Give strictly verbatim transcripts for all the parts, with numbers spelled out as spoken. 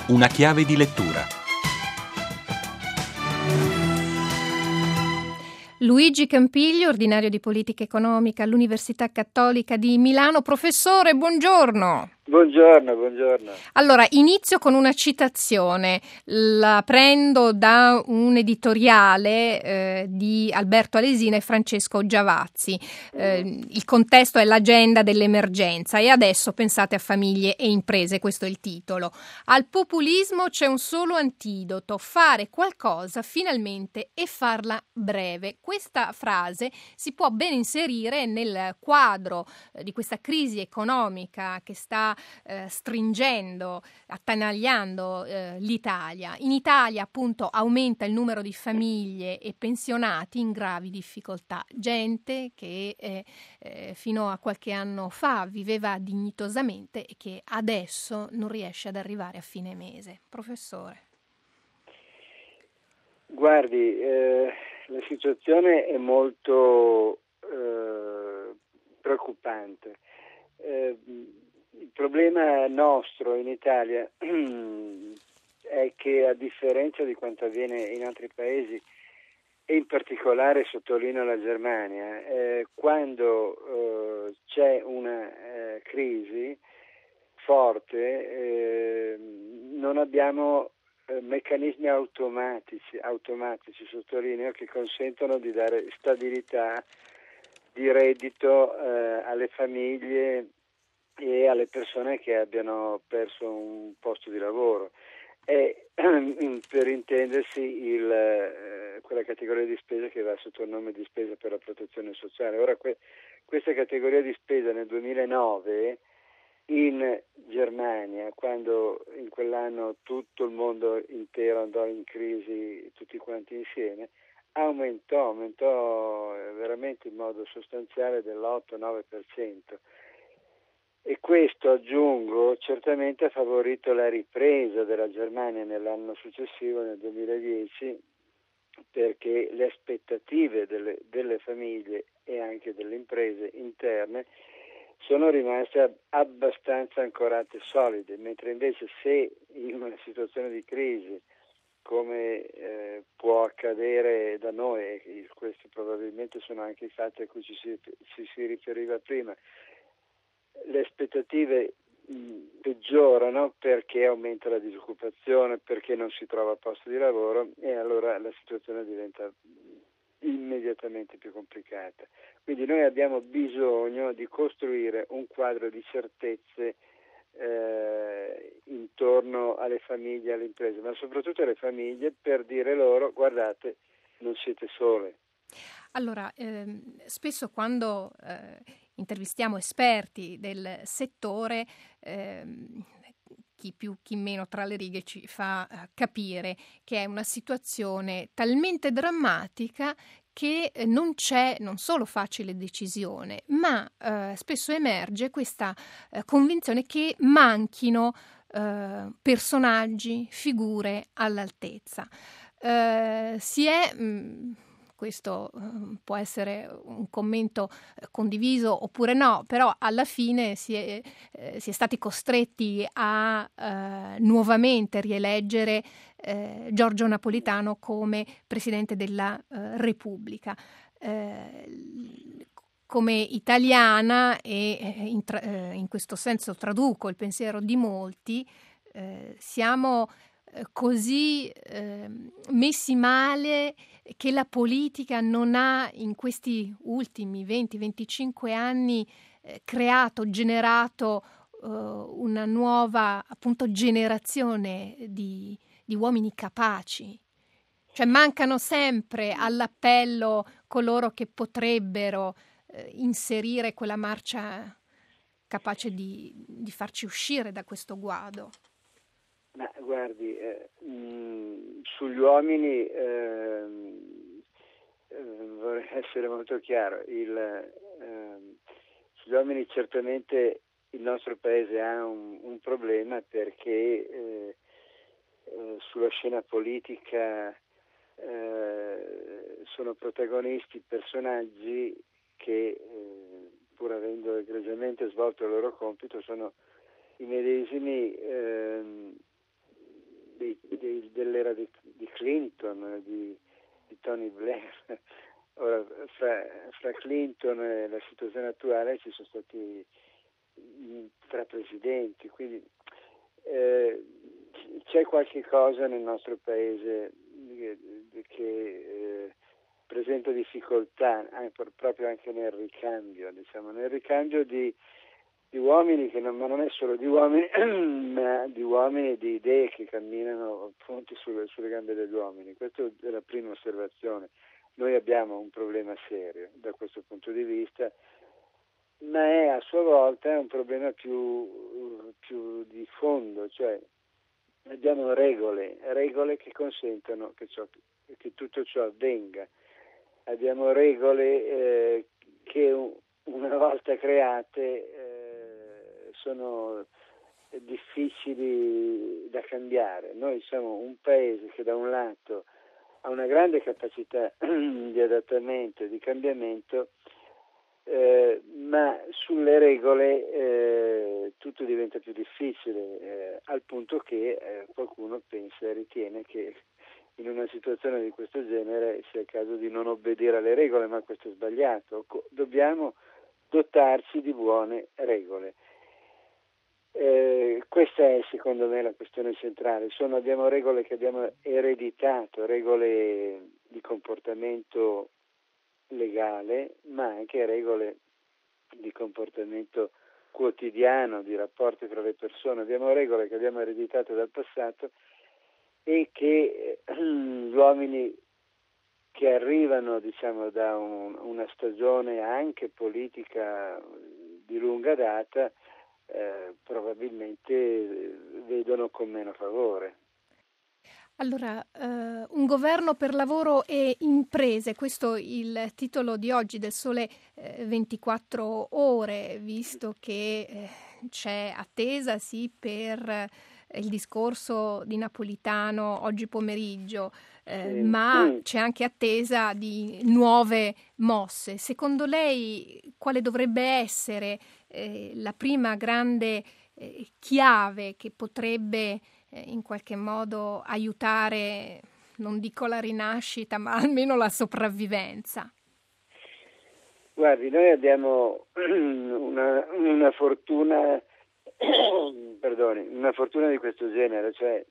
Una chiave di lettura. Luigi Campiglio, ordinario di politica economica all'Università Cattolica di Milano. Professore, buongiorno. Buongiorno, buongiorno. Allora, inizio con una citazione. La prendo da un editoriale eh, di Alberto Alesina e Francesco Giavazzi. Eh, Mm. Il contesto è l'agenda dell'emergenza e adesso pensate a famiglie e imprese, questo è il titolo. Al populismo c'è un solo antidoto: fare qualcosa finalmente e farla breve. Questa frase si può ben inserire nel quadro eh, di questa crisi economica che sta Eh, stringendo, attanagliando eh, l'Italia. In Italia appunto aumenta il numero di famiglie e pensionati in gravi difficoltà, gente che eh, eh, fino a qualche anno fa viveva dignitosamente e che adesso non riesce ad arrivare a fine mese. Professore. Guardi, eh, la situazione è molto eh, preoccupante. Eh, il problema nostro in Italia è che, a differenza di quanto avviene in altri paesi, e in particolare sottolineo la Germania, eh, quando eh, c'è una eh, crisi forte, eh, non abbiamo eh, meccanismi automatici, automatici, sottolineo, che consentono di dare stabilità di reddito eh, alle famiglie e alle persone che abbiano perso un posto di lavoro. È, per intendersi, il, eh, quella categoria di spesa che va sotto il nome di spesa per la protezione sociale. Ora, que- questa categoria di spesa nel duemilanove in Germania, quando in quell'anno tutto il mondo intero andò in crisi tutti quanti insieme, aumentò, aumentò veramente in modo sostanziale dell'otto nove per cento. E questo, aggiungo, certamente ha favorito la ripresa della Germania nell'anno successivo, nel duemiladieci, perché le aspettative delle, delle famiglie e anche delle imprese interne sono rimaste abbastanza ancorate solide, mentre invece se in una situazione di crisi, come eh, può accadere da noi, e questi probabilmente sono anche i fatti a cui ci si, ci si riferiva prima, le aspettative mh, peggiorano perché aumenta la disoccupazione, perché non si trova posto di lavoro, e allora la situazione diventa immediatamente più complicata. Quindi noi abbiamo bisogno di costruire un quadro di certezze eh, intorno alle famiglie e alle imprese, ma soprattutto alle famiglie, per dire loro: guardate, non siete sole. Allora, ehm, spesso quando eh, intervistiamo esperti del settore, ehm, chi più chi meno tra le righe ci fa eh, capire che è una situazione talmente drammatica che eh, non c'è non solo facile decisione, ma eh, spesso emerge questa eh, convinzione che manchino eh, personaggi, figure all'altezza. Eh, si è mh, questo eh, può essere un commento eh, condiviso oppure no, però alla fine si è, eh, si è stati costretti a eh, nuovamente rieleggere eh, Giorgio Napolitano come Presidente della eh, Repubblica. Eh, come italiana, e eh, in, tra- eh, in questo senso traduco il pensiero di molti, eh, siamo eh, così eh, messi male che la politica non ha in questi ultimi venti venticinque anni eh, creato, generato eh, una nuova appunto generazione di, di uomini capaci. Cioè mancano sempre all'appello coloro che potrebbero eh, inserire quella marcia capace di, di farci uscire da questo guado. Ma guardi, eh, mh, sugli uomini eh, eh, vorrei essere molto chiaro. Il, eh, sugli uomini certamente il nostro paese ha un, un problema, perché eh, eh, sulla scena politica eh, sono protagonisti personaggi che, eh, pur avendo egregiamente svolto il loro compito, sono i medesimi ehm, dei, dei, dell'era di, di Clinton, di, di Tony Blair. Ora, fra, fra Clinton e la situazione attuale ci sono stati tre presidenti, quindi eh, c'è qualche cosa nel nostro paese che, che eh, presenta difficoltà anche, proprio anche nel ricambio, diciamo, nel ricambio di, di uomini, che non, ma non è solo di uomini, ma di uomini e di idee che camminano appunto sulle, sulle gambe degli uomini. Questa è la prima osservazione. Noi abbiamo un problema serio da questo punto di vista, ma è a sua volta un problema più, più di fondo, cioè abbiamo regole, regole che consentono che, ciò, che tutto ciò avvenga. Abbiamo regole eh, che una volta create eh, sono difficili da cambiare. Noi siamo un paese che da un lato ha una grande capacità di adattamento e di cambiamento, eh, ma sulle regole eh, tutto diventa più difficile, eh, al punto che eh, qualcuno pensa e ritiene che in una situazione di questo genere sia il caso di non obbedire alle regole, ma questo è sbagliato. Dobbiamo dotarci di buone regole. Eh, questa è secondo me la questione centrale. Sono, abbiamo regole che abbiamo ereditato, regole di comportamento legale, ma anche regole di comportamento quotidiano, di rapporti tra le persone. Abbiamo regole che abbiamo ereditato dal passato e che eh, gli uomini che arrivano, diciamo, da un, una stagione anche politica di lunga data eh, probabilmente vedono con meno favore. Allora, eh, un governo per lavoro e imprese, questo è il titolo di oggi del Sole eh, ventiquattro ore, visto che eh, c'è attesa sì per eh, il discorso di Napolitano oggi pomeriggio, eh, Sì. ma Mm. c'è anche attesa di nuove mosse. Secondo lei quale dovrebbe essere eh, la prima grande eh, chiave che potrebbe in qualche modo aiutare, non dico la rinascita, ma almeno la sopravvivenza? Guardi, noi abbiamo una, una fortuna, perdoni, una fortuna di questo genere, cioè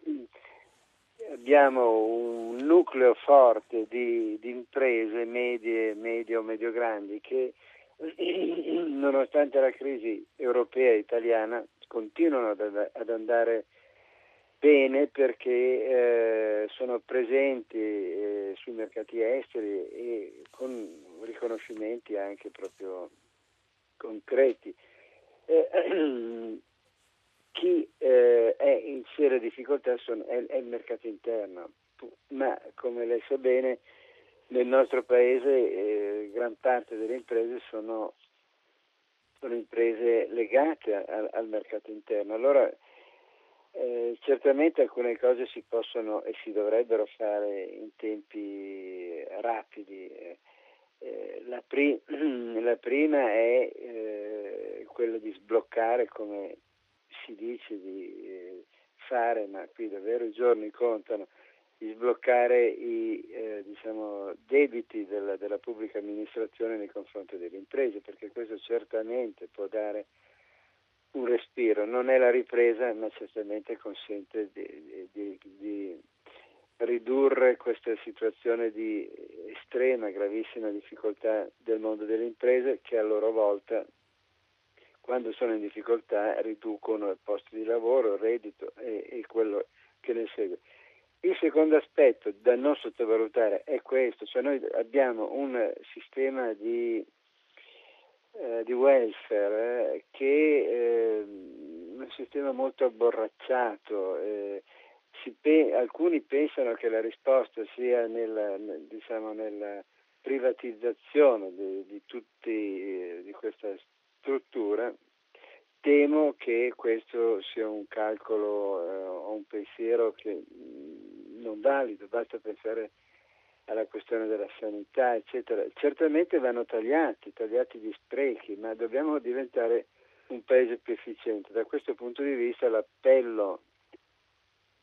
abbiamo un nucleo forte di, di imprese medie, medio, medio-grandi che nonostante la crisi europea e italiana continuano ad, ad andare bene perché eh, sono presenti eh, sui mercati esteri e con riconoscimenti anche proprio concreti. Eh, chi eh, è in serie difficoltà sono, è, è il mercato interno, ma come lei sa bene nel nostro paese eh, gran parte delle imprese sono, sono imprese legate a, al mercato interno. Allora Eh, certamente alcune cose si possono e si dovrebbero fare in tempi rapidi. Eh, la, pri- la prima è eh, quella di sbloccare, come si dice di eh, fare, ma qui davvero i giorni contano, di sbloccare i eh, diciamo, debiti della, della pubblica amministrazione nei confronti delle imprese, perché questo certamente può dare un respiro. Non è la ripresa, ma certamente consente di, di, di ridurre questa situazione di estrema, gravissima difficoltà del mondo delle imprese, che a loro volta, quando sono in difficoltà, riducono i posti di lavoro, il reddito e, e quello che ne segue. Il secondo aspetto da non sottovalutare è questo, cioè noi abbiamo un sistema di Eh, di welfare eh, che è eh, un sistema molto abborracciato. Eh, si pe- alcuni pensano che la risposta sia nella, nel, diciamo, nella privatizzazione di, di tutti eh, di questa struttura. Temo che questo sia un calcolo eh, o un pensiero che mh, non valido, basta pensare alla questione della sanità, eccetera. Certamente vanno tagliati, tagliati gli sprechi, ma dobbiamo diventare un paese più efficiente. Da questo punto di vista l'appello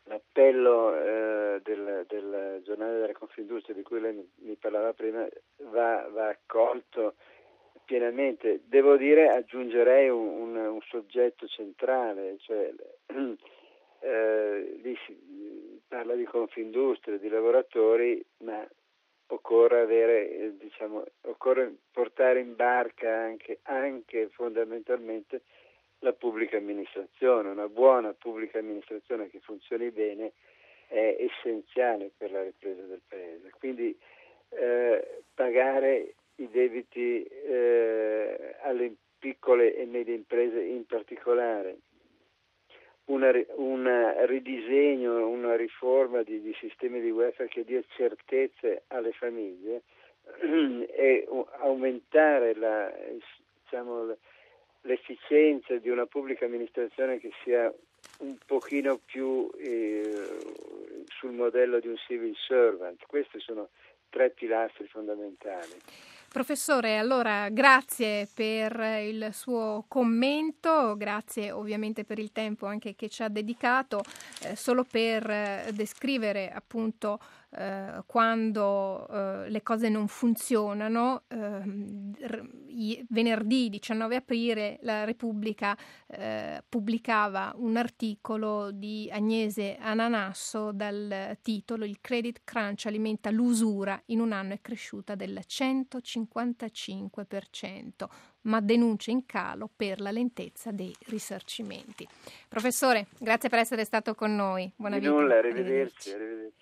l'appello eh, del, del giornale della Confindustria di cui lei mi parlava prima va, va accolto pienamente. Devo dire, aggiungerei un, un, un soggetto centrale, cioè eh, lì si parla di Confindustria, di lavoratori, ma occorre avere, eh, diciamo, occorre portare in barca anche, anche fondamentalmente la pubblica amministrazione. Una buona pubblica amministrazione che funzioni bene è essenziale per la ripresa del Paese. Quindi eh, pagare i debiti eh, alle piccole e medie imprese in particolare, una, una ridisegno, una riforma di, di sistemi di welfare che dia certezze alle famiglie e aumentare la, diciamo, l'efficienza di una pubblica amministrazione che sia un pochino più eh, sul modello di un civil servant. Questi sono tre pilastri fondamentali. Professore, allora grazie per il suo commento, grazie ovviamente per il tempo anche che ci ha dedicato, eh, solo per eh, descrivere appunto eh, quando eh, le cose non funzionano. Eh, venerdì diciannove aprile la Repubblica eh, pubblicava un articolo di Agnese Ananasso dal titolo "Il credit crunch alimenta l'usura, in un anno è cresciuta del centocinquantacinque per cento, ma denuncia in calo per la lentezza dei risarcimenti". Professore, grazie per essere stato con noi. Buona Di vita. nulla, arrivederci. arrivederci.